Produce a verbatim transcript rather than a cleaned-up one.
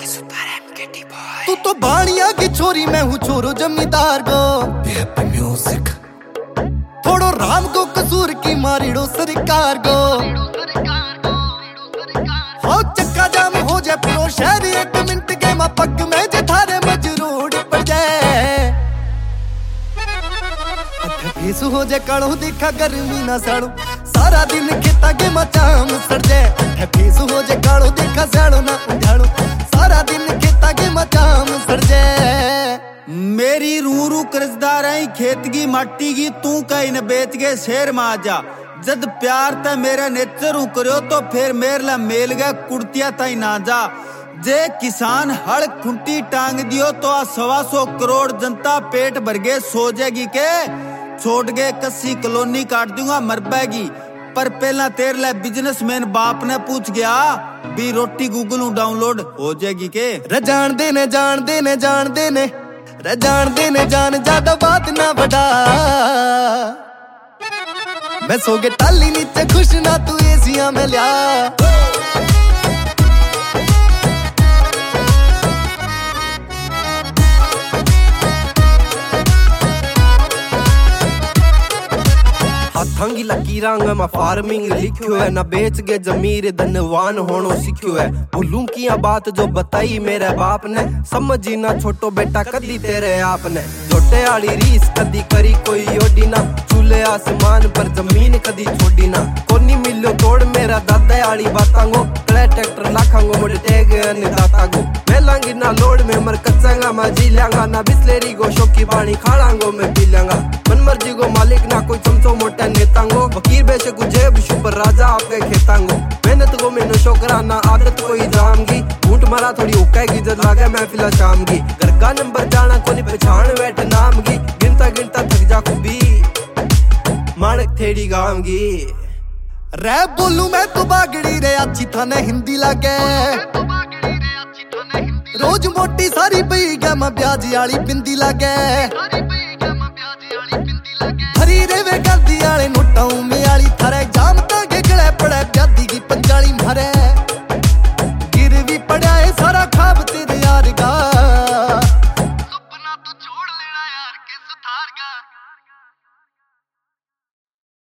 तू तो बाणिया की छोरी, मैं हूँ छोरो जमींदार गो। म्यूजिक थोड़ो राम को कसूर की मारिड़ो सरकार गो। हो चक्का जाम हो जाए पूरो शहर एक मिनट के मा पग में जे थारे मजरूर पड़ जाए। फीस हो जाए काड़ो दिखा गर्मी ना साड़ो, सारा दिन खेता के मचाम सड़ जाए। फीस हो जाए काड़ो दिखा साड़ो ना उठाड़ो, सारा दिन खेता के मचाम सड़ जाए। मेरी रू रू कर्जदार है खेत की माटी की, तू कहीं न बेच के शेर में आ जा। जद प्यार ते मेरा नेचर करो तो फिर मेरे ला मेल गए कुर्तिया तई ना जा। जे किसान हड़ खुंटी टांग दियो तो आ सवा सौ करोड़ जनता पेट भर गए सो जाएगी के। छोड़ गए कस्सी कॉलोनी काट दूंगा मर पाएगी, पर पहला तेरे ला बिजनेसमैन बाप ने पूछ गया भी रोटी गूगल डाउनलोड हो जाएगी के। रे जान देने जान देने जान देने रे जान देने जान ज्यादा बात ना बढ़ा। मैं सो के टाली नीचे खुश ना तू एसिया में लिया। हाथांगी लकीरांग में फार्मिंग लिखियो है, ना बेच के जमीर धनवान होनो सीखियो है। भूलूं की बात जो बताई मेरे बाप ने, समझी ना छोटो बेटा कदी तेरे आपने। छोटे आली रीस कदी करी कोई ओडी ना, चूल्हे आसमान पर जमीन कदी छोड़ी ना। कोनी मिलो तोड़ मेरा दादा आली बातांगो, तले ट्रैक्टर लाखांगो मोटे टेग दातागो। मेलांगी ना लोड में मर कच्चांगा मैं जी लांगा, ना बिस्लेरी गो शोकी पानी खालांगो मैं पी लांगा। मन मर्जी गो मालिक ना कोई चमचो मोटा नेतांगो, फकीर बेशे गुजेब शुपर राजा आपके खेतांगो। मेहनत को मैं नशो करा ना आदत कोई जामगी, ऊंट मारा थोड़ी उकाएगी जद लागे महफिला शाम की। घर का नंबर जाना कोनी पहचान बैठ नाम की, गिनता गिनता थक जा खूबी माणक थेड़ी गाम की। रे बोलू मैं तो बागड़ी रे अच्छी थाने हिंदी लागे, रोज मोटी सारी पई गया मैं ब्याज आली बिंदी लागे। हरी रे वे गंदी आले नोटाऊ